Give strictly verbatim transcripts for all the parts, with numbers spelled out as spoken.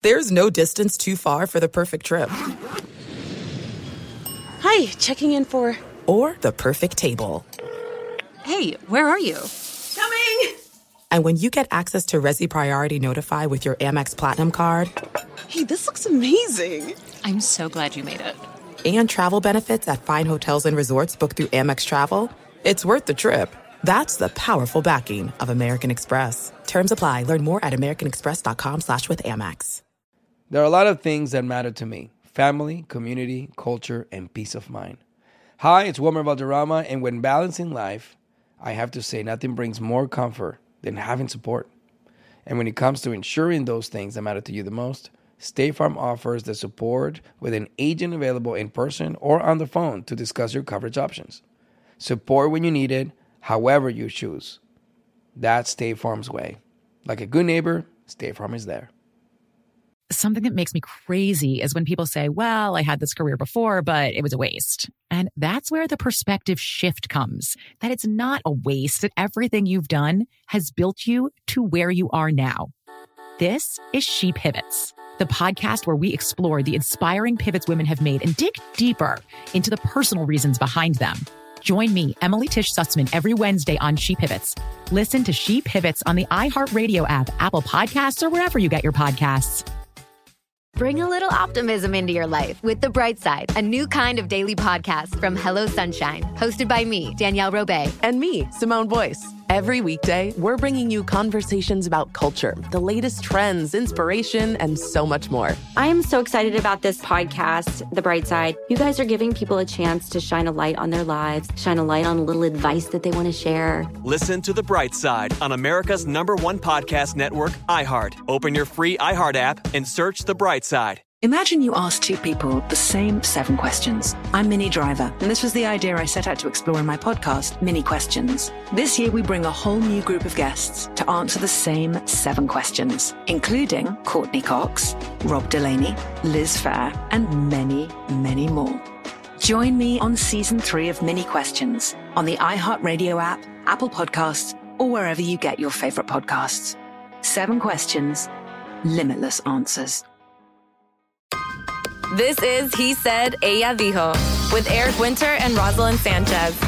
There's no distance too far for the perfect trip. Hi, checking in for... Or the perfect table. Hey, where are you? Coming! And when you get access to Resi Priority Notify with your Amex Platinum card... Hey, this looks amazing. I'm so glad you made it. And travel benefits at fine hotels and resorts booked through Amex Travel, it's worth the trip. That's the powerful backing of American Express. Terms apply. Learn more at americanexpress.com slash with Amex. There are a lot of things that matter to me. Family, community, culture, and peace of mind. Hi, it's Wilmer Valderrama, and when balancing life, I have to say nothing brings more comfort than having support. And when it comes to ensuring those things that matter to you the most, State Farm offers the support with an agent available in person or on the phone to discuss your coverage options. Support when you need it, however you choose. That's State Farm's way. Like a good neighbor, State Farm is there. Something that makes me crazy is when people say, well, I had this career before, but it was a waste. And that's where the perspective shift comes, that it's not a waste, that everything you've done has built you to where you are now. This is She Pivots, the podcast where we explore the inspiring pivots women have made and dig deeper into the personal reasons behind them. Join me, Emily Tish Sussman, every Wednesday on She Pivots. Listen to She Pivots on the iHeartRadio app, Apple Podcasts, or wherever you get your podcasts. Bring a little optimism into your life with The Bright Side, a new kind of daily podcast from Hello Sunshine, hosted by me, Danielle Robay. And me, Simone Boyce. Every weekday, we're bringing you conversations about culture, the latest trends, inspiration, and so much more. I am so excited about this podcast, The Bright Side. You guys are giving people a chance to shine a light on their lives, shine a light on a little advice that they want to share. Listen to The Bright Side on America's number one podcast network, iHeart. Open your free iHeart app and search The Bright Side. Imagine you ask two people the same seven questions. I'm Minnie Driver, and this was the idea I set out to explore in my podcast, Minnie Questions. This year, we bring a whole new group of guests to answer the same seven questions, including Courtney Cox, Rob Delaney, Liz Phair, and many, many more. Join me on season three of Minnie Questions on the iHeartRadio app, Apple Podcasts, or wherever you get your favorite podcasts. Seven questions, limitless answers. This is He Said, Ella Dijo, with Eric Winter and Rosalind Sanchez.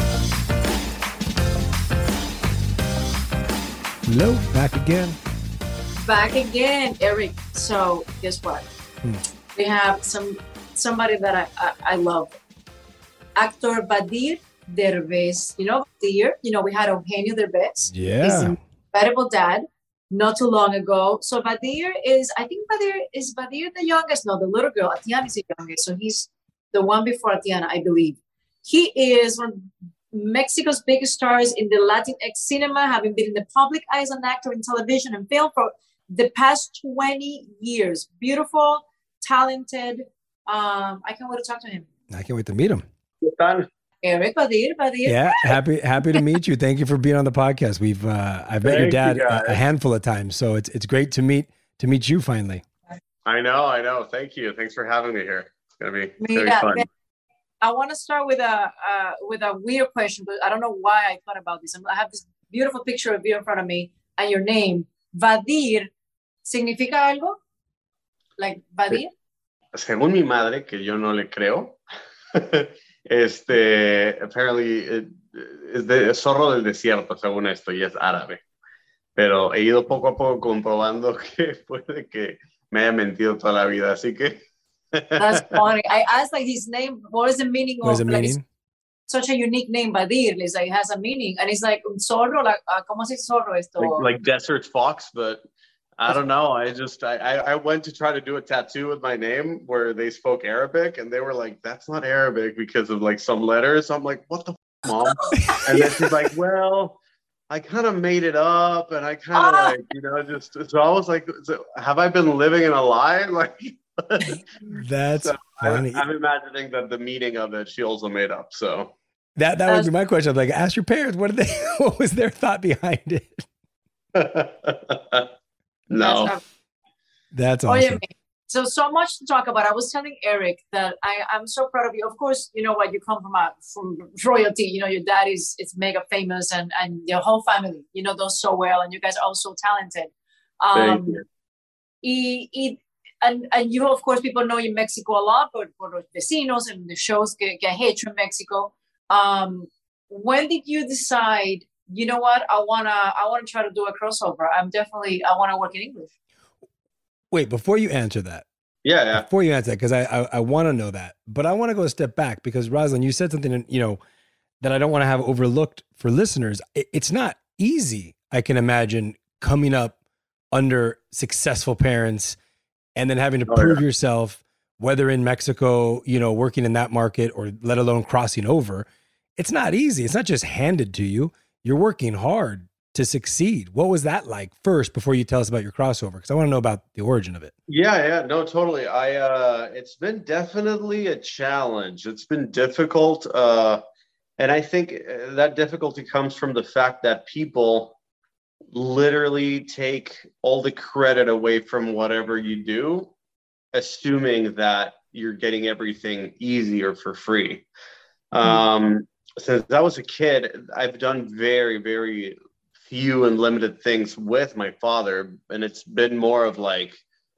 Hello, back again. Back again, Eric. So, guess what? Hmm. We have some somebody that I, I, I love. Actor Badir Derbez. You know, Badir, you know, we had Eugenio Derbez. Yeah. He's an incredible dad. Not too long ago. So Badir is, I think Badir, is Badir the youngest? No, the little girl. Atiana is the youngest. So he's the one before Atiana, I believe. He is one of Mexico's biggest stars in the Latinx cinema, having been in the public eye as an actor in television and film for the past twenty years. Beautiful, talented. Um, I can't wait to talk to him. I can't wait to meet him. Eric Badir, Badir. Yeah, happy happy to meet you. Thank you for being on the podcast. We've uh, I've met Thank your dad you a, a handful of times, so it's it's great to meet to meet you finally. I know, I know. Thank you. Thanks for having me here. It's gonna be, it's gonna Mira, be fun. I want to start with a uh, with a weird question, but I don't know why I thought about this. I have this beautiful picture of you in front of me, and your name, Badir, ¿significa algo? Like Badir? Según mi madre, que yo no le creo. Este, apparently, it, es de zorro del desierto, según esto, y es árabe. Pero he ido poco a poco comprobando que puede que me haya mentido toda la vida, así que... That's funny. I asked like his name, what is the meaning what of is the like, meaning? Such a unique name, Badir. It's like, it has a meaning. And it's like, un zorro, like, uh, ¿cómo se dice zorro esto? Like, like desert fox, but I don't know. I just, I, I went to try to do a tattoo with my name where they spoke Arabic and they were like, that's not Arabic because of like some letters. So I'm like, what the f- mom? And then she's like, well, I kind of made it up and I kind of like, you know, just, so I was like, so have I been living in a lie? Like, that's so funny. I, I'm imagining that the meaning of it, she also made up. So that, that would be my question. I'm like, ask your parents, what did they, what was their thought behind it? No. That's, That's awesome. Oh, yeah, so, so much to talk about. I was telling Eric that I, I'm so proud of you. Of course, you know what, you come from a, from royalty. You know, your dad is, is mega famous and, and your whole family, you know, does so well. And you guys are all so talented. Um, Thank you. Y, y and and you of course people know you in Mexico a lot, but for los vecinos and the shows que, que has hecho in Mexico. Um, when did you decide, you know what, I wanna I wanna try to do a crossover? I'm definitely I wanna work in English. Wait, before you answer that. Yeah, yeah. Before you answer that, because I I, I want to know that, but I want to go a step back because Rosalind, you said something, you know, that I don't want to have overlooked for listeners. It, it's not easy, I can imagine, coming up under successful parents and then having to oh, prove yeah. yourself, whether in Mexico, you know, working in that market or let alone crossing over. It's not easy. It's not just handed to you. You're working hard to succeed. What was that like first before you tell us about your crossover? Because I want to know about the origin of it. Yeah, yeah, no, totally. I, uh, it's been definitely a challenge. It's been difficult. Uh, and I think that difficulty comes from the fact that people literally take all the credit away from whatever you do, assuming that you're getting everything easy or for free. Um, since I was a kid, I've done very, very few and limited things with my father, and it's been more of like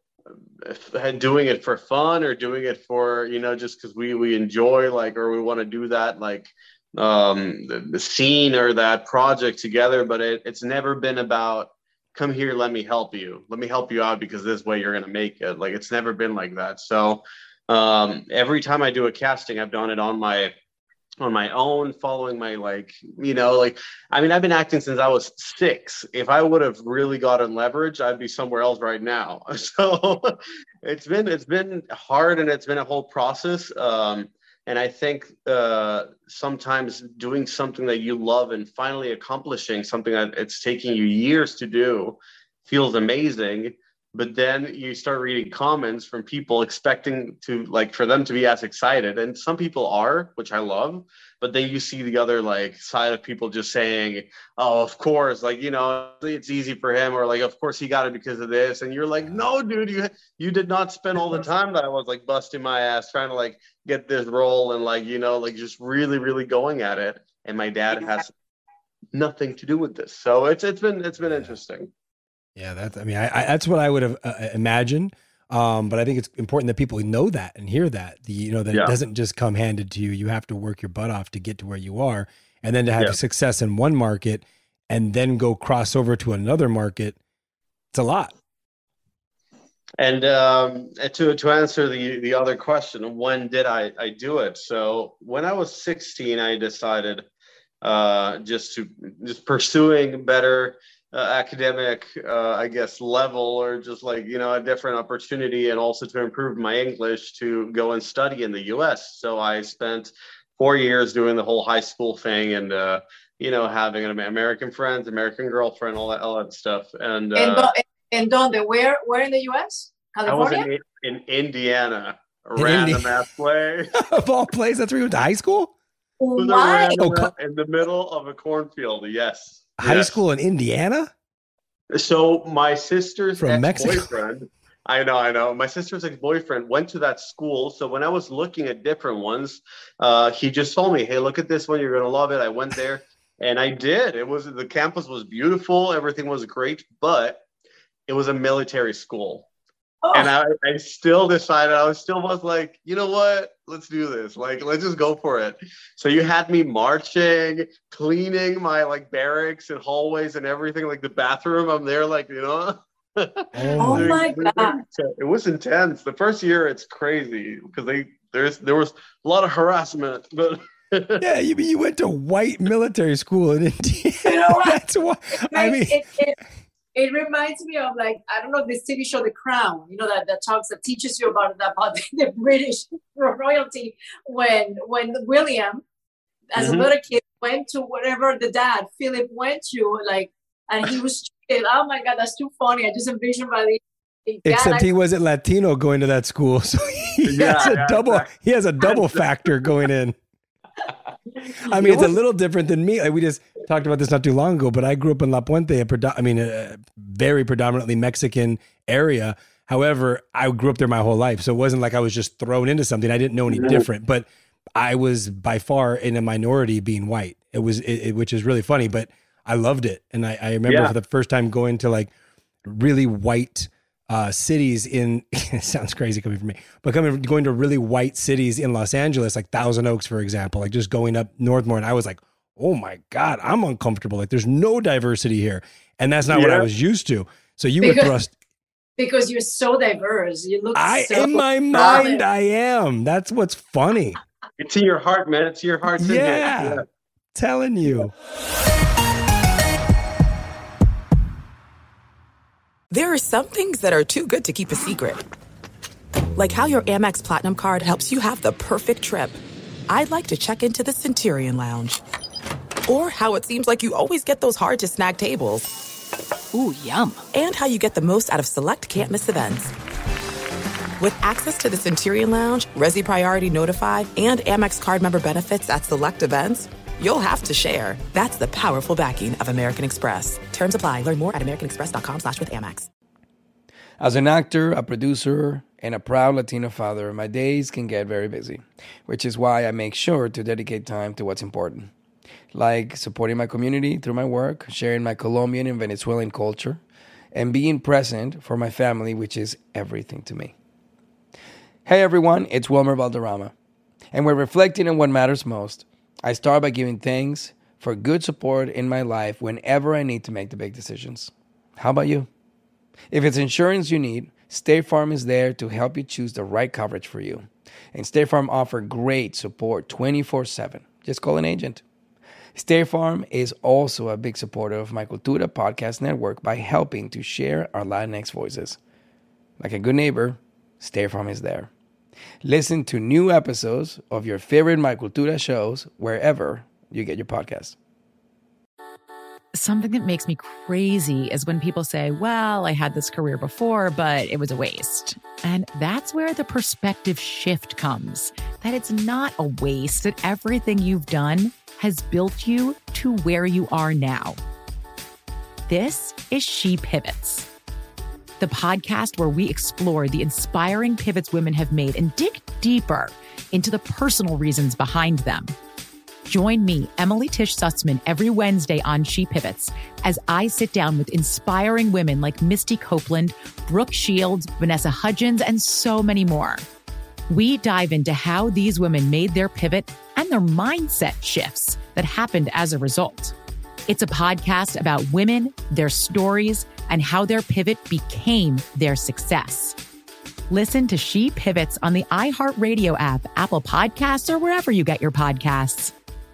doing it for fun or doing it for, you know, just because we we enjoy, like, or we want to do that, like um the, the scene or that project together. But it, it's never been about, come here, let me help you let me help you out because this way you're gonna make it. Like, it's never been like that. So um every time I do a casting, I've done it on my on my own, following my, like, you know, like, I mean, I've been acting since I was six. If I would have really gotten leverage, I'd be somewhere else right now. So it's been, it's been hard, and it's been a whole process. Um, and I think uh, sometimes doing something that you love and finally accomplishing something that it's taking you years to do feels amazing. But then you start reading comments from people expecting to, like, for them to be as excited. And some people are, which I love. But then you see the other, like, side of people just saying, oh, of course, like, you know, it's easy for him, or like, of course he got it because of this. And you're like, no, dude, you you did not spend all the time that I was, like, busting my ass trying to, like, get this role and, like, you know, like, just really, really going at it. And my dad has nothing to do with this. So it's it's been it's been interesting. Yeah, that's, I mean, I, I, that's what I would have uh, imagined. Um, but I think it's important that people know that and hear that, the, you know, that yeah. it doesn't just come handed to you. You have to work your butt off to get to where you are. And then to have yeah. success in one market and then go cross over to another market, it's a lot. And um, to to answer the, the other question, when did I, I do it? So when I was sixteen, I decided uh, just to just pursuing better Uh, academic, uh, I guess, level, or just, like, you know, a different opportunity, and also to improve my English, to go and study in the U S. So I spent four years doing the whole high school thing, and, uh, you know, having an American friends, American girlfriend, all that, all that stuff. And uh, and Donde, where, where in the U S? California? I was in, in Indiana, a in random Indi- ass place. Of all places, that's where you went to high school? Why? Oh, in the middle of a cornfield, yes. High yes. school in Indiana? So my sister's From ex-boyfriend, Mexico? I know, I know. My sister's ex-boyfriend went to that school. So when I was looking at different ones, uh, he just told me, hey, look at this one. You're going to love it. I went there and I did. It was, the campus was beautiful. Everything was great, but it was a military school. Oh. And I, I still decided, I was still was like, you know what? Let's do this. Like, let's just go for it. So you had me marching, cleaning my, like, barracks and hallways and everything, like the bathroom. I'm there, like, you know. Oh my God. It was intense. The first year, it's crazy because they there's there was a lot of harassment, but. Yeah, you you went to white military school in Indiana. You know what? That's why. I mean. It, it, It reminds me of, like, I don't know, this T V show, The Crown, you know, that, that talks, that teaches you about, about the British royalty, when when William, as mm-hmm. a little kid, went to wherever the dad, Philip, went to, like, and he was treated, oh my God, that's too funny. I just envisioned by the, the Except he wasn't Latino going to that school, so he yeah, has a yeah, double, exactly. he has a double factor going in. I mean, it's a little different than me. Like, we just talked about this not too long ago, but I grew up in La Puente, a predo- I mean, a very predominantly Mexican area. However, I grew up there my whole life. So it wasn't like I was just thrown into something. I didn't know any different, but I was by far in a minority being white. It was, it, it, which is really funny, but I loved it. And I, I remember yeah. for the first time going to, like, really white uh, cities in, it sounds crazy coming from me, but coming, going to really white cities in Los Angeles, like Thousand Oaks, for example, like just going up Northmore. And I was like, oh my God, I'm uncomfortable. Like there's no diversity here. And that's not yeah. what I was used to. So you because, were thrust. Because you're so diverse. You look I, so in my mind, I am. That's what's funny. It's in your heart, man. It's your heart. Yeah. yeah. Telling you. There are some things that are too good to keep a secret. Like how your Amex Platinum card helps you have the perfect trip. I'd like to check into the Centurion Lounge. Or how it seems like you always get those hard-to-snag tables. Ooh, yum. And how you get the most out of select can't-miss events. With access to the Centurion Lounge, Resi Priority Notify, and Amex card member benefits at select events, you'll have to share. That's the powerful backing of American Express. Terms apply. Learn more at americanexpress.com slash with Amex. As an actor, a producer, and a proud Latino father, my days can get very busy, which is why I make sure to dedicate time to what's important. Like supporting my community through my work, sharing my Colombian and Venezuelan culture, and being present for my family, which is everything to me. Hey everyone, it's Wilmer Valderrama. And we're reflecting on what matters most. I start by giving thanks for good support in my life whenever I need to make the big decisions. How about you? If it's insurance you need, State Farm is there to help you choose the right coverage for you. And State Farm offers great support twenty-four seven. Just call an agent. State Farm is also a big supporter of my Cultura podcast network by helping to share our Latinx voices. Like a good neighbor, State Farm is there. Listen to new episodes of your favorite My Cultura shows wherever you get your podcasts. Something that makes me crazy is when people say, well, I had this career before, but it was a waste. And that's where the perspective shift comes, that it's not a waste, that everything you've done has built you to where you are now. This is She Pivots, the podcast where we explore the inspiring pivots women have made and dig deeper into the personal reasons behind them. Join me, Emily Tish Sussman, every Wednesday on She Pivots as I sit down with inspiring women like Misty Copeland, Brooke Shields, Vanessa Hudgens, and so many more. We dive into how these women made their pivot and their mindset shifts that happened as a result. It's a podcast about women, their stories, and how their pivot became their success. Listen to She Pivots on the iHeartRadio app, Apple Podcasts, or wherever you get your podcasts.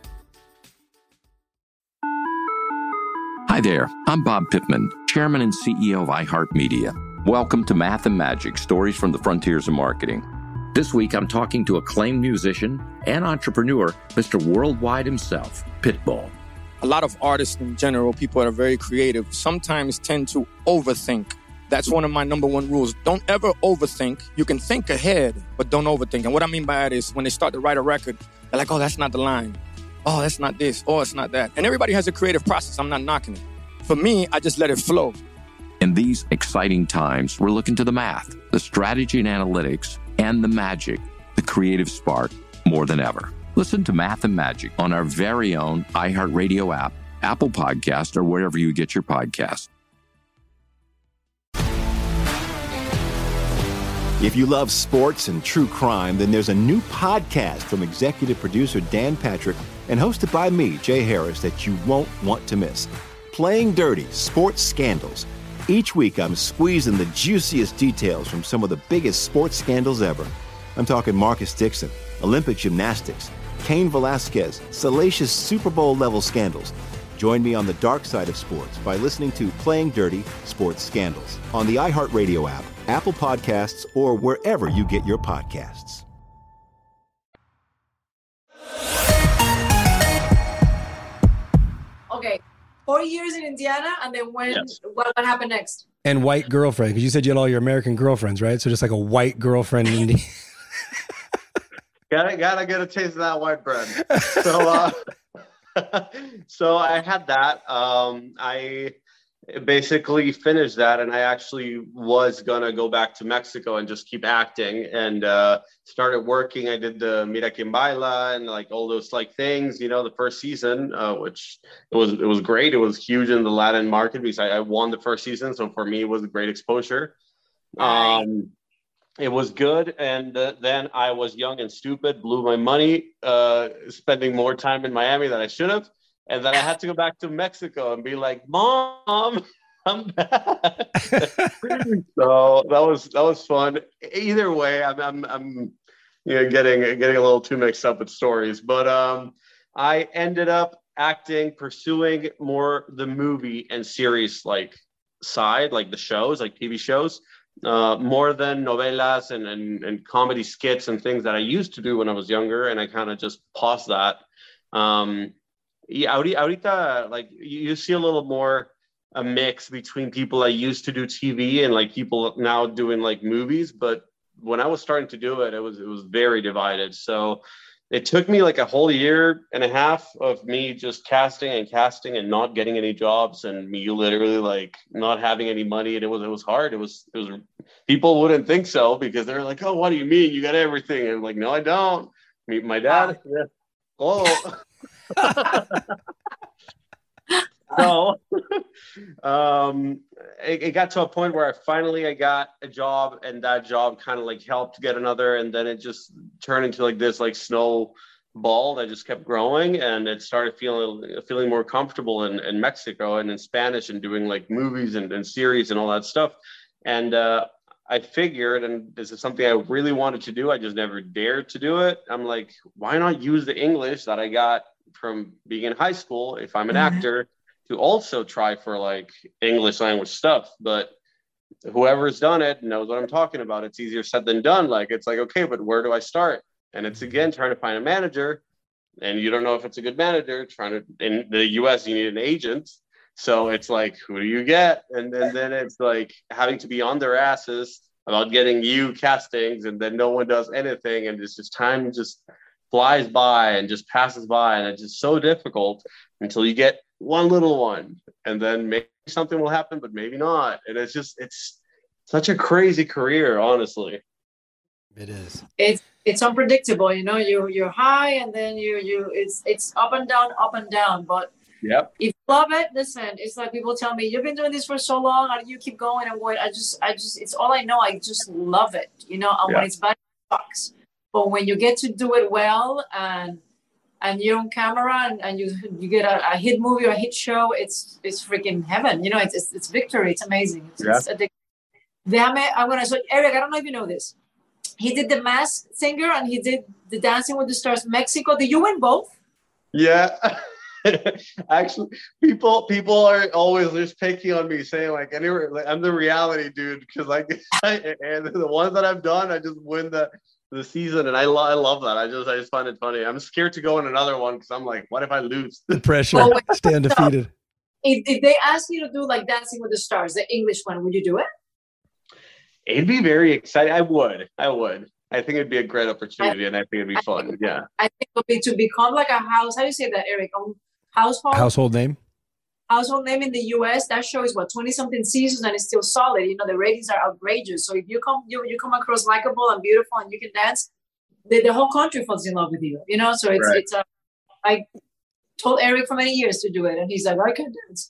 Hi there, I'm Bob Pittman, Chairman and C E O of iHeartMedia. Welcome to Math and Magic, Stories from the Frontiers of Marketing. This week, I'm talking to acclaimed musician and entrepreneur, Mister Worldwide himself, Pitbull. A lot of artists in general, people that are very creative, sometimes tend to overthink. That's one of my number one rules. Don't ever overthink. You can think ahead, but don't overthink. And what I mean by that is when they start to write a record, they're like, oh, that's not the line. Oh, that's not this. Oh, it's not that. And everybody has a creative process. I'm not knocking it. For me, I just let it flow. In these exciting times, we're looking to the math, the strategy and analytics, and the magic, the creative spark, more than ever. Listen to Math and Magic on our very own iHeartRadio app, Apple Podcast, or wherever you get your podcasts. If you love sports and true crime, then there's a new podcast from executive producer Dan Patrick and hosted by me, Jay Harris, that you won't want to miss. Playing Dirty: Sports Scandals. Each week, I'm squeezing the juiciest details from some of the biggest sports scandals ever. I'm talking Marcus Dixon, Olympic gymnastics, Cain Velasquez, salacious Super Bowl-level scandals. Join me on the dark side of sports by listening to Playing Dirty: Sports Scandals on the iHeartRadio app, Apple Podcasts, or wherever you get your podcasts. Okay, four years in Indiana, and then when? Yes. What, what happened next? And white girlfriend, because you said you had all your American girlfriends, right? So just like a white girlfriend in Indiana. gotta gotta get a taste of that white bread. So, uh, so I had that. Um, I basically finished that, and I actually was gonna go back to Mexico and just keep acting, and uh, started working. I did the Mira Quien Baila and like all those like things, you know, the first season, uh, which it was it was great. It was huge in the Latin market because I, I won the first season, so for me it was a great exposure. Um, it was good. And uh, then I was young and stupid, blew my money, uh, spending more time in Miami than I should have. And then I had to go back to Mexico and be like, Mom, I'm back. So that was that was fun. Either way, I'm I'm, I'm you know, getting getting a little too mixed up with stories. But um, I ended up acting, pursuing more the movie and series like side, like the shows, like T V shows, uh, more than novelas and, and and comedy skits and things that I used to do when I was younger. And I kind of just paused that. Um, yeah, ahorita, like you see a little more a mix between people that used to do T V and like people now doing like movies. But when I was starting to do it, it was it was very divided. So it took me like a whole year and a half of me just casting and casting and not getting any jobs, and me literally like not having any money. And it was it was hard. It was it was people wouldn't think so because they're like, oh, what do you mean you got everything? And I'm like, no, I don't. Meet my dad. Yeah. Oh. So um, it, it got to a point where I finally I got a job, and that job kind of like helped get another, and then it just turned into like this like snowball that just kept growing, and it started feeling feeling more comfortable in, in Mexico and in Spanish and doing like movies and, and series and all that stuff. And uh, I figured, and this is something I really wanted to do, I just never dared to do it. I'm like, why not use the English that I got from being in high school if I'm an mm-hmm. actor, to also try for like English language stuff. But whoever's done it knows what I'm talking about. It's easier said than done. Like, it's like, okay, but where do I start? And it's again, trying to find a manager, and you don't know if it's a good manager. Trying to, in the U S, you need an agent. So it's like, who do you get? And then, then it's like having to be on their asses about getting you castings, and then no one does anything. And it's just time just flies by and just passes by. And it's just so difficult until you get one little one, and then maybe something will happen, but maybe not. And it's just, it's such a crazy career, honestly. It is. It's it's unpredictable, you know. You you're high, and then you you it's it's up and down, up and down. But yep. If you love it, listen. It's like people tell me, you've been doing this for so long, and you keep going and going. I just I just it's all I know. I just love it, you know. And yeah. When it's bad, it sucks. But when you get to do it well, and and you're on camera, and, and you you get a, a hit movie or a hit show, it's it's freaking heaven. You know, it's it's, it's victory. It's amazing. It's, yeah. it's addictive. Déjame, I'm gonna so Eric, I don't know if you know this. He did The Masked Singer and he did the Dancing with the Stars Mexico. Did you win both? Yeah. Actually, people people are always just picking on me, saying like, anyway, like, I'm the reality dude, because like, I, and the ones that I've done, I just win the the season, and I, lo- I love that. I just I just find it funny. I'm scared to go in another one because I'm like, what if I lose? The pressure, oh, stay undefeated. If, if they ask you to do like Dancing with the Stars, the English one, would you do it? It'd be very exciting. I would. I would. I think it'd be a great opportunity, I, and I think it'd be I fun. Think, yeah. I think it would be to become like a house. How do you say that, Eric? Um, household. Household name. Household name in the U S. That show is what, twenty something seasons, and it's still solid. You know, the ratings are outrageous. So if you come, you you come across likable and beautiful, and you can dance, the, the whole country falls in love with you. You know, so it's right. it's a. I told Eric for many years to do it, and he's like, I can dance.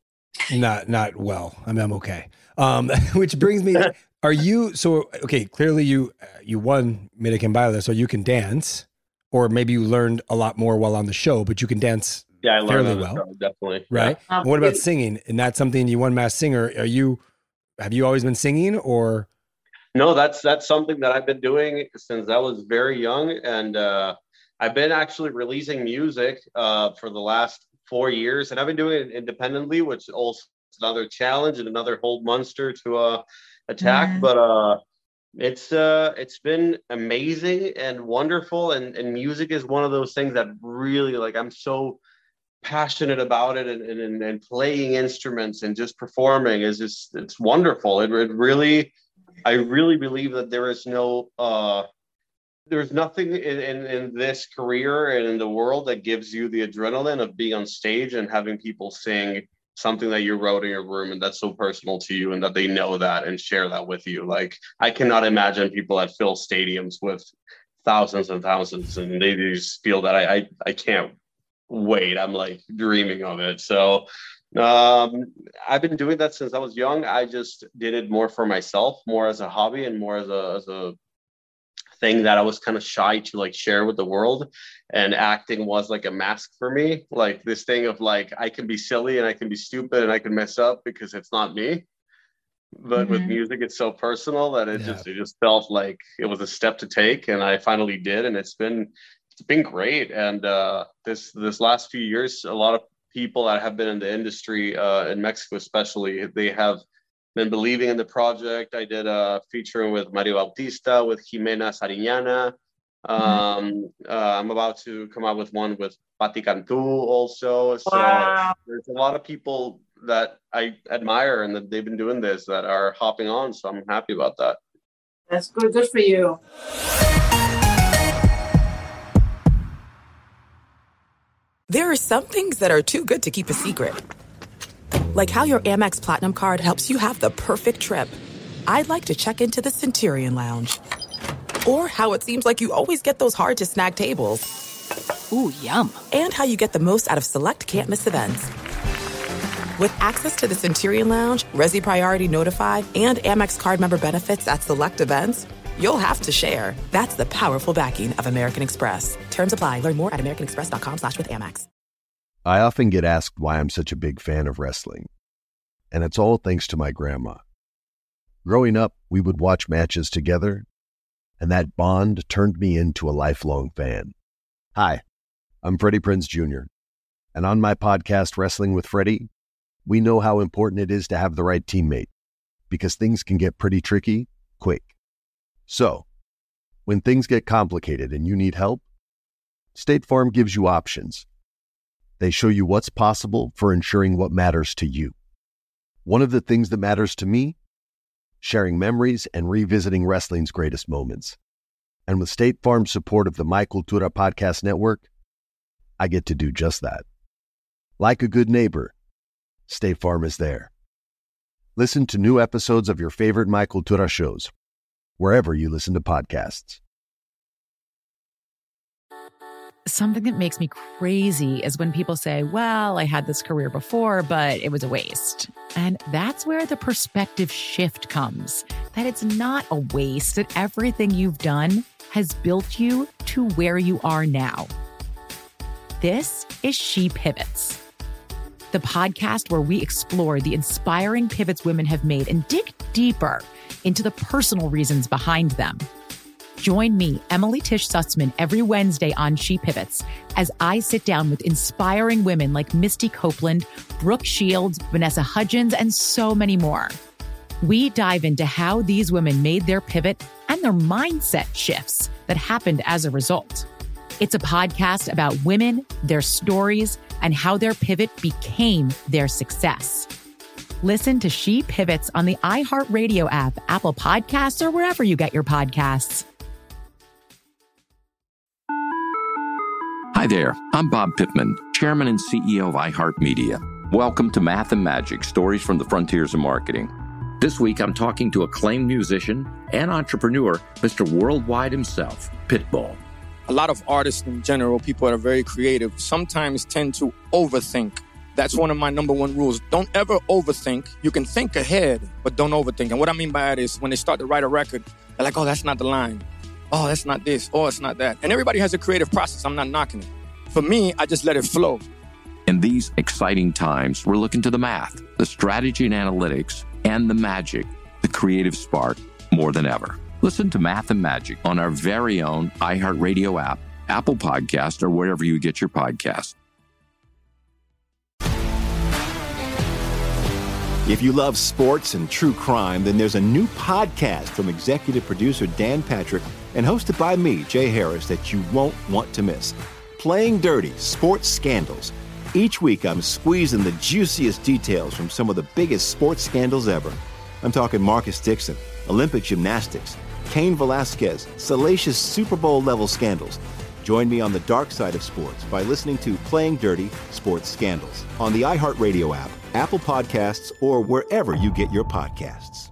Not not well. I mean, I'm okay. Um, which brings me. Are you so okay? Clearly, you you won Mira Quien Baila, so you can dance, or maybe you learned a lot more while on the show, but you can dance. Yeah, I learned fairly on the well, show, definitely. Right. Yeah. Um, what about singing? And that's something you won Masked Singer. Are you? Have you always been singing, or? No, that's that's something that I've been doing since I was very young, and uh, I've been actually releasing music uh, for the last four years, and I've been doing it independently, which also is another challenge and another whole monster to uh, attack. Mm-hmm. But uh, it's uh, it's been amazing and wonderful, and, and music is one of those things that really, like, I'm so passionate about it, and, and, and playing instruments and just performing is just, it's wonderful. It, it really, I really believe that there is no, uh, there's nothing in, in, in this career and in the world that gives you the adrenaline of being on stage and having people sing something that you wrote in your room, and that's so personal to you, and that they know that and share that with you. Like, I cannot imagine people that fill stadiums with thousands and thousands, and they just feel that I, I, I can't wait. I'm like dreaming of it. So Um, I've been doing that since I was young. I just did it more for myself, more as a hobby and more as a, as a thing that I was kind of shy to like share with the world. And acting was like a mask for me, like this thing of like, I can be silly and I can be stupid and I can mess up because it's not me. But mm-hmm. with music, it's so personal that it yeah. just, it just felt like it was a step to take. And I finally did. And it's been, it's been great. And uh, this, this last few years, a lot of people that have been in the industry uh, in Mexico, especially, they have been believing in the project. I did a feature with Mario Bautista, with Jimena Sariñana. Um, uh, I'm about to come out with one with Patti Cantú also. So wow. there's a lot of people that I admire and that they've been doing this that are hopping on. So I'm happy about that. That's good. Good for you. There are some things that are too good to keep a secret. Like how your Amex Platinum card helps you have the perfect trip. I'd like to check into the Centurion Lounge. Or how it seems like you always get those hard-to-snag tables. Ooh, yum. And how you get the most out of select can't-miss events. With access to the Centurion Lounge, Resi Priority Notify, and Amex card member benefits at select events, you'll have to share. That's the powerful backing of American Express. Terms apply. Learn more at americanexpress.com slash with Amex. I often get asked why I'm such a big fan of wrestling. And it's all thanks to my grandma. Growing up, we would watch matches together, and that bond turned me into a lifelong fan. Hi, I'm Freddie Prinze Junior, and on my podcast, Wrestling with Freddie, we know how important it is to have the right teammate, because things can get pretty tricky quick. So, when things get complicated and you need help, State Farm gives you options. They show you what's possible for ensuring what matters to you. One of the things that matters to me, sharing memories and revisiting wrestling's greatest moments. And with State Farm's support of the My Cultura Podcast Network, I get to do just that. Like a good neighbor, State Farm is there. Listen to new episodes of your favorite My Cultura shows, wherever you listen to podcasts. Something that makes me crazy is when people say, well, I had this career before, but it was a waste. And that's where the perspective shift comes, that it's not a waste, that everything you've done has built you to where you are now. This is She Pivots, the podcast where we explore the inspiring pivots women have made and dig deeper into the personal reasons behind them. Join me, Emily Tish Sussman, every Wednesday on She Pivots as I sit down with inspiring women like Misty Copeland, Brooke Shields, Vanessa Hudgens, and so many more. We dive into how these women made their pivot and their mindset shifts that happened as a result. It's a podcast about women, their stories, and how their pivot became their success. Listen to She Pivots on the iHeartRadio app, Apple Podcasts, or wherever you get your podcasts. Hi there, I'm Bob Pittman, Chairman and C E O of iHeartMedia. Welcome to Math and Magic, Stories from the Frontiers of Marketing. This week, I'm talking to acclaimed musician and entrepreneur, Mister Worldwide himself, Pitbull. A lot of artists in general, people that are very creative, sometimes tend to overthink. That's one of my number one rules. Don't ever overthink. You can think ahead, but don't overthink. And what I mean by that is when they start to write a record, they're like, oh, that's not the line. Oh, that's not this. Oh, it's not that. And everybody has a creative process. I'm not knocking it. For me, I just let it flow. In these exciting times, we're looking to the math, the strategy and analytics, and the magic, the creative spark, more than ever. Listen to Math and Magic on our very own iHeartRadio app, Apple Podcast, or wherever you get your podcasts. If you love sports and true crime, then there's a new podcast from executive producer Dan Patrick and hosted by me, Jay Harris, that you won't want to miss. Playing Dirty: Sports Scandals. Each week, I'm squeezing the juiciest details from some of the biggest sports scandals ever. I'm talking Marcus Dixon, Olympic gymnastics, Cain Velasquez, salacious Super Bowl-level scandals. Join me on the dark side of sports by listening to Playing Dirty: Sports Scandals on the iHeartRadio app, Apple Podcasts, or wherever you get your podcasts.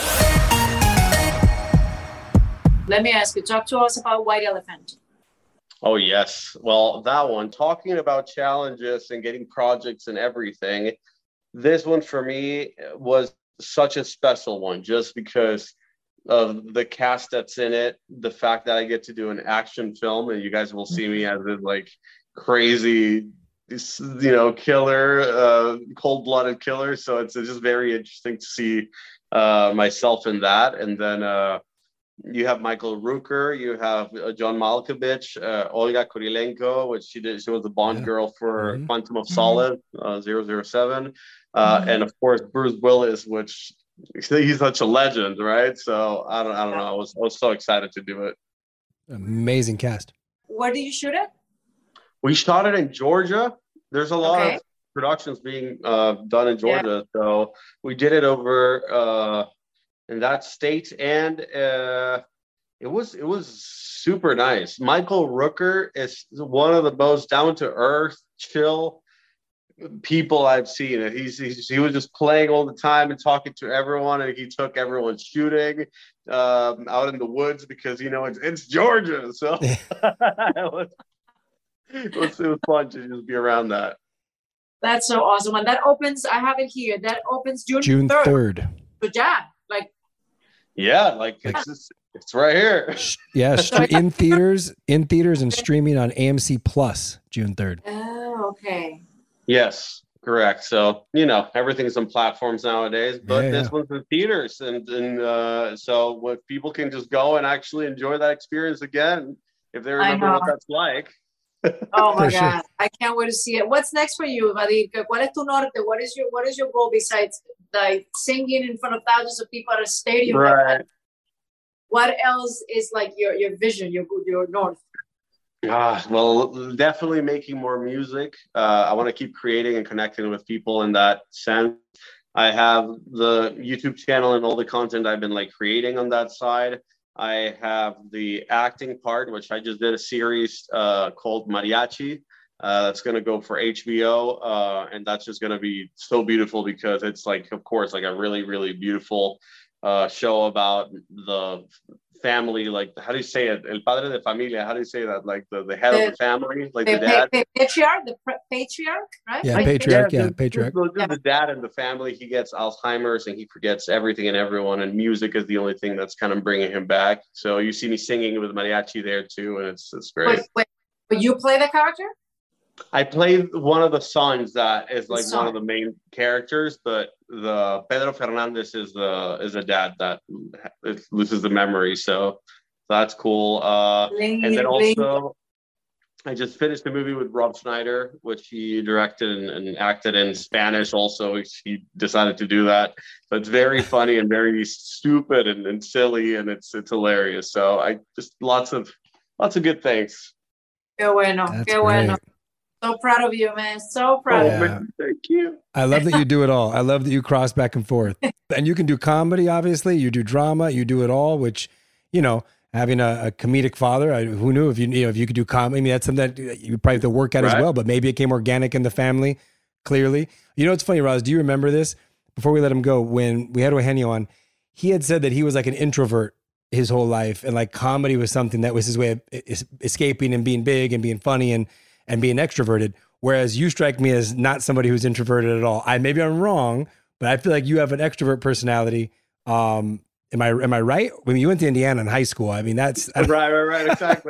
Let me ask you, talk to us about White Elephant. Oh, yes. Well, that one, talking about challenges and getting projects and everything, this one for me was such a special one just because of the cast that's in it, the fact that I get to do an action film, and you guys will see me as this like crazy, you know, killer, uh, cold-blooded killer. So it's, it's just very interesting to see uh, myself in that. And then uh, you have Michael Rooker, you have uh, John Malkovich, uh, Olga Kurilenko, which she did. She was the Bond yeah. girl for mm-hmm. Quantum of Solace, uh, zero zero seven. Uh, mm-hmm. And of course, Bruce Willis, which he's such a legend, right? So I don't, I don't know. I was, I was so excited to do it. Amazing cast. Where did you shoot it? We shot it in Georgia. There's a lot okay. of productions being uh, done in Georgia. Yeah. So we did it over uh, in that state, and uh, it was it was super nice. Michael Rooker is one of the most down to earth, chill people I've seen. And he's, he's he was just playing all the time and talking to everyone, and he took everyone shooting um, out in the woods because you know it's it's Georgia, so it, was, it was it was fun to just be around that. That's so awesome, and that opens. I have it here. That opens June June third. So yeah, like yeah, like it's just, it's right here. Yeah, in theaters, in theaters, and streaming on A M C Plus June third. Oh, okay. Yes, correct. So, you know, everything's on platforms nowadays, but yeah, this yeah. one's in theaters. And, and uh, so what people can just go and actually enjoy that experience again, if they remember what that's like. Oh my God. Sure. I can't wait to see it. What's next for you, Vadir? ¿Cuál es tu norte? What is your, what is your goal besides like singing in front of thousands of people at a stadium? Right. Like what else is like your, your vision, your, your north? Ah, well, definitely making more music. Uh, I want to keep creating and connecting with people in that sense. I have the YouTube channel and all the content I've been like creating on that side. I have the acting part, which I just did a series uh, called Mariachi. Uh, that's going to go for H B O. Uh, and that's just going to be so beautiful because it's like, of course, like a really, really beautiful uh, show about the family, like how do you say it? El padre de familia. How do you say that? Like the, the head the, of the family, like the, the dad. The patriarch, the patriarch, right? Yeah, like, patriarch. Yeah, yeah patriarch. The, the, the dad in the family, he gets Alzheimer's and he forgets everything and everyone. And music is the only thing that's kind of bringing him back. So you see me singing with mariachi there too, and it's it's great. Wait, wait, but you play the character? I play one of the sons that is like one of the main characters, but the Pedro Fernandez is the is a dad that loses the memory, so that's cool. Uh, and then also, I just finished a movie with Rob Schneider, which he directed and, and acted in Spanish. Also, he decided to do that, so it's very funny and very stupid and, and silly, and it's it's hilarious. So I just lots of lots of good things. Qué bueno, That's qué great. bueno. So proud of you, man. So proud yeah. of you. Thank you. I love that you do it all. I love that you cross back and forth. And you can do comedy, obviously. You do drama. You do it all, which, you know, having a, a comedic father, I, who knew if you, you know, if you could do comedy, I mean, that's something that you probably have to work at right. as well, but maybe it came organic in the family, clearly. You know, it's funny, Roz, do you remember this? Before we let him go, when we had Eugenio on, he had said that he was like an introvert his whole life. And like comedy was something that was his way of escaping and being big and being funny and and being extroverted, whereas you strike me as not somebody who's introverted at all. I maybe I'm wrong, but I feel like you have an extrovert personality. Um, am I am I right? I mean, you went to Indiana in high school. I mean, that's right, right, right, exactly.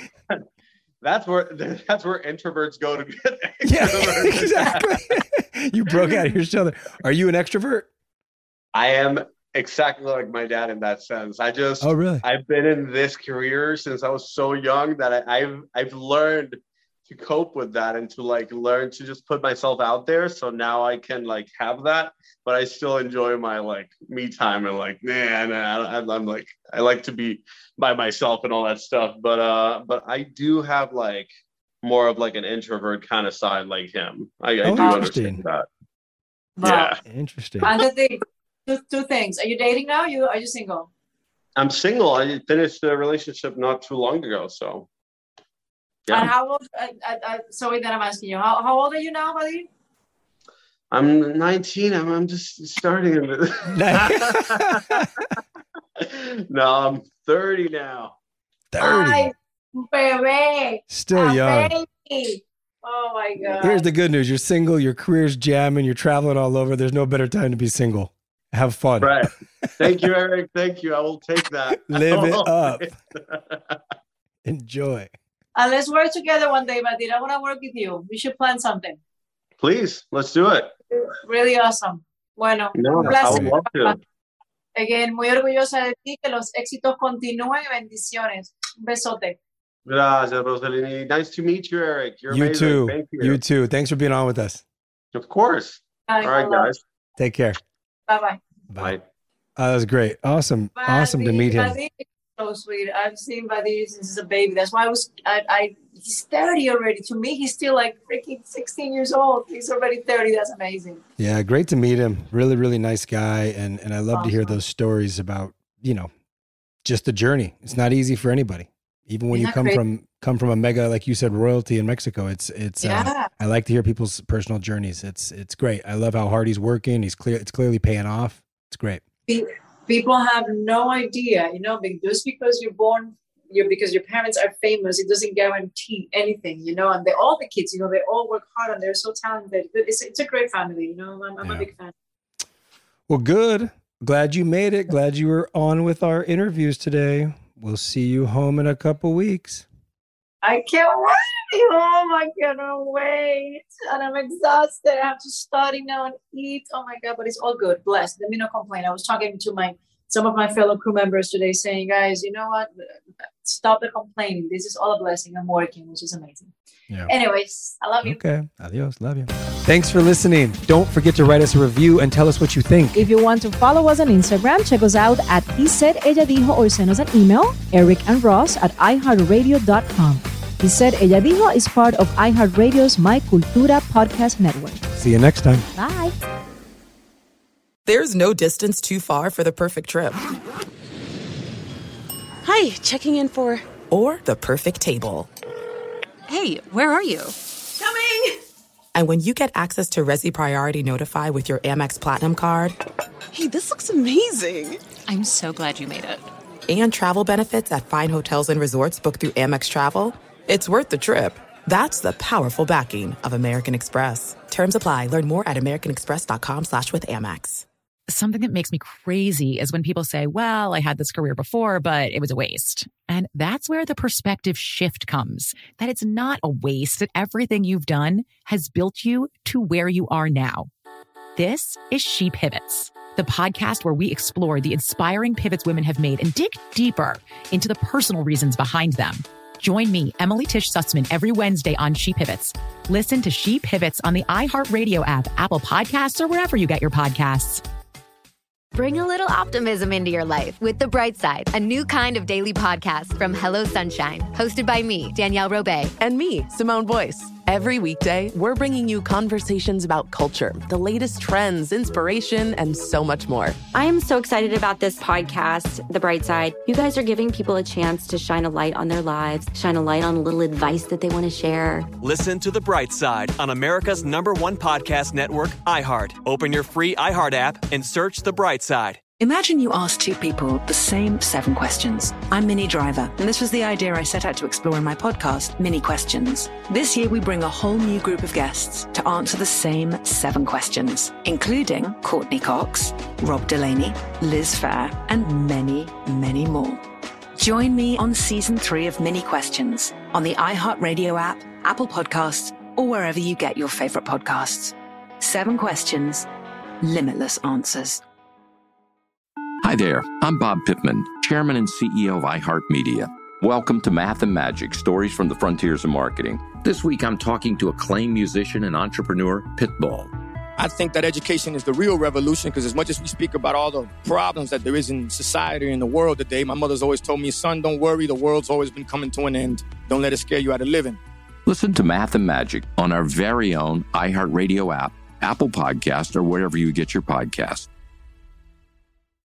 That's where that's where introverts go to get yeah, exactly. You broke out of your shell. Are you an extrovert? I am exactly like my dad in that sense. I just oh really? I've been in this career since I was so young that I, I've I've learned to cope with that and to like learn to just put myself out there. So now I can like have that, but I still enjoy my like me time and like, man, nah, I'm, I'm like, I like to be by myself and all that stuff. But, uh, but I do have like more of like an introvert kind of side like him. I, I oh, do understand that. Wow. Yeah. Interesting. And the thing, two, two things. Are you dating now? You are you single? I'm single. I finished a relationship not too long ago. So. Yeah. And how old? Uh, uh, sorry that I'm asking you. How, how old are you now, buddy? I'm nineteen. I'm, I'm just starting. No, I'm thirty now. thirty. I, Bebé. Still A young. baby. Oh my God. Here's the good news. You're single, your career's jamming, you're traveling all over. There's no better time to be single. Have fun. Right. Thank you, Eric. Thank you. I will take that. Live it up. Enjoy. And let's work together one day, Badir. I want to work with you. We should plan something. Please, let's do it. Really awesome. Bueno, no, un placer. I would love to. Again, muy orgullosa de ti. Que los éxitos continúen. Bendiciones. Un besote. Gracias, Rosalini. Nice to meet you, Eric. You're You amazing. too. Thank you. You too. Thanks for being on with us. Of course. Bye, All right, bye. guys. Take care. Bye-bye. Bye. Uh, that was great. Awesome. Awesome to meet him. Badir is so sweet. I've seen Badir since he's a baby. That's why I was, I, I, he's thirty already. To me, he's still like freaking sixteen years old. He's already thirty. That's amazing. Yeah, great to meet him. Really, really nice guy. And and I love awesome. to hear those stories about, you know, just the journey. It's not easy for anybody. Even when Isn't you come great? from come from a mega, like you said, royalty in Mexico. It's it's Yeah. uh, I like to hear people's personal journeys. It's it's great. I love how hard he's working. He's clear it's clearly paying off. It's great. Pe- People have no idea, you know, be- just because you're born, you're because your parents are famous, it doesn't guarantee anything, you know. And they all the kids, you know, they all work hard and they're so talented. It's it's a great family, you know. I'm, I'm Yeah. a big fan. Well, good. Glad you made it. Glad you were on with our interviews today. We'll see you home in a couple weeks. I can't wait. Oh my God, no wait. And I'm exhausted. I have to study now and eat. Oh my God, but it's all good. Blessed. Let me not complain. I was talking to my some of my fellow crew members today saying, guys, you know what? Stop the complaining. This is all a blessing. I'm working, which is amazing. Yeah. Anyways, I love you. Okay. Adios. Love you. Thanks for listening. Don't forget to write us a review and tell us what you think. If you want to follow us on Instagram, check us out at He Said Ella Dijo or send us an email, Eric and Ross at i heart radio dot com. He Said Ella Dijo is part of iHeartRadio's My Cultura podcast network. See you next time. Bye. There's no distance too far for the perfect trip. Hi, checking in for... Or the perfect table. Hey, where are you? Coming! And when you get access to Resi Priority Notify with your Amex Platinum card... Hey, this looks amazing. I'm so glad you made it. And travel benefits at fine hotels and resorts booked through Amex Travel... It's worth the trip. That's the powerful backing of American Express. Terms apply. Learn more at americanexpress.com slash with Amex. Something that makes me crazy is when people say, well, I had this career before, but it was a waste. And that's where the perspective shift comes, that it's not a waste, that everything you've done has built you to where you are now. This is She Pivots, the podcast where we explore the inspiring pivots women have made and dig deeper into the personal reasons behind them. Join me, Emily Tish Sussman, every Wednesday on She Pivots. Listen to She Pivots on the iHeartRadio app, Apple Podcasts, or wherever you get your podcasts. Bring a little optimism into your life with The Bright Side, a new kind of daily podcast from Hello Sunshine, hosted by me, Danielle Robay. And me, Simone Boyce. Every weekday, we're bringing you conversations about culture, the latest trends, inspiration, and so much more. I am so excited about this podcast, The Bright Side. You guys are giving people a chance to shine a light on their lives, shine a light on a little advice that they want to share. Listen to The Bright Side on America's number one podcast network, iHeart. Open your free iHeart app and search The Bright Side. Imagine you ask two people the same seven questions. I'm Minnie Driver, and this was the idea I set out to explore in my podcast, Mini Questions. This year, we bring a whole new group of guests to answer the same seven questions, including Courtney Cox, Rob Delaney, Liz Fair, and many, many more. Join me on season three of Mini Questions on the iHeartRadio app, Apple Podcasts, or wherever you get your favorite podcasts. Seven questions, limitless answers. Hi there, I'm Bob Pittman, Chairman and C E O of iHeartMedia. Welcome to Math and Magic, Stories from the Frontiers of Marketing. This week I'm talking to acclaimed musician and entrepreneur, Pitbull. I think that education is the real revolution because as much as we speak about all the problems that there is in society and in the world today, my mother's always told me, son, don't worry, the world's always been coming to an end. Don't let it scare you out of living. Listen to Math and Magic on our very own iHeartRadio app, Apple Podcast, or wherever you get your podcasts.